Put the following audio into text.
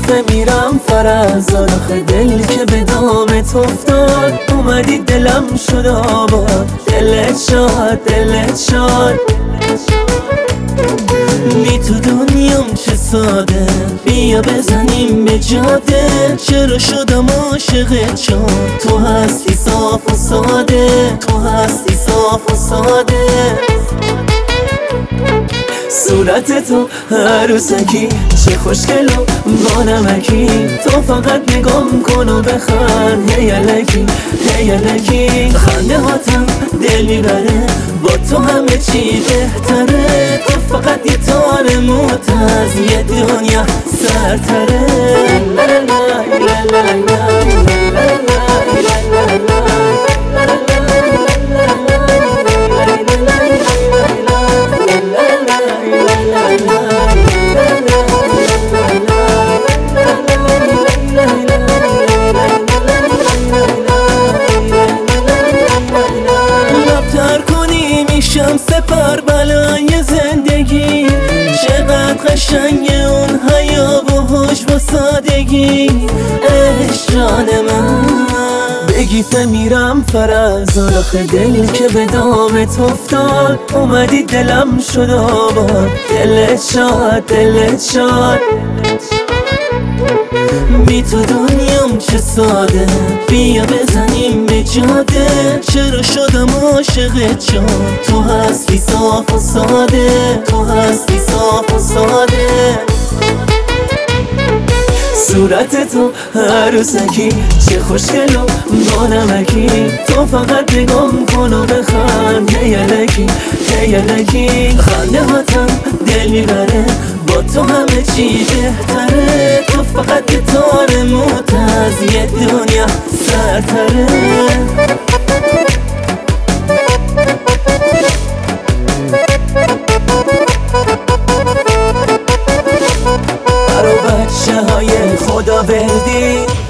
میرم فرزان، آخه دل که به دامت افتاد، اومدی دلم شد آباد. دلت شاد دلت شاد، بی تو دنیام چه ساده، بیا بزنیم به جاده. چرا شدم عاشقت چون تو هستی صاف و ساده، تو هستی صاف و ساده. صورت تو عروسکی چه خوشگل و با نمکی، تو فقط نگام کن و بخند. هی الکی هی الکی، خنده هاتم دل میبره، با تو همه چی بهتره. تو فقط یه تار موت از یه دنیا سرتره. میشم سپر بلای زندگی، چقدر قشنگه اون حیا و هوش و سادگی. عشق جان من بگی میرم فرزان، آخه دل که به دامت افتاد، اومدی دلم شد آباد. دلت شاد دلت شاد، بی تو دنیام چه ساده، بیا بزنیم به جاده. چرا شدم عاشقت چون تو هستی صاف و ساده، تو هستی صاف و ساده. صورت تو عروسکی چه خوشگل و با نمکی، تو فقط نگام کن و بخند. هی الکی هی الکی، خنده هاتم دل میبره، با تو همه چی بهتره. تو فقط یه تار موت از یه دنیا سرتره. برو بچه های خدا بردی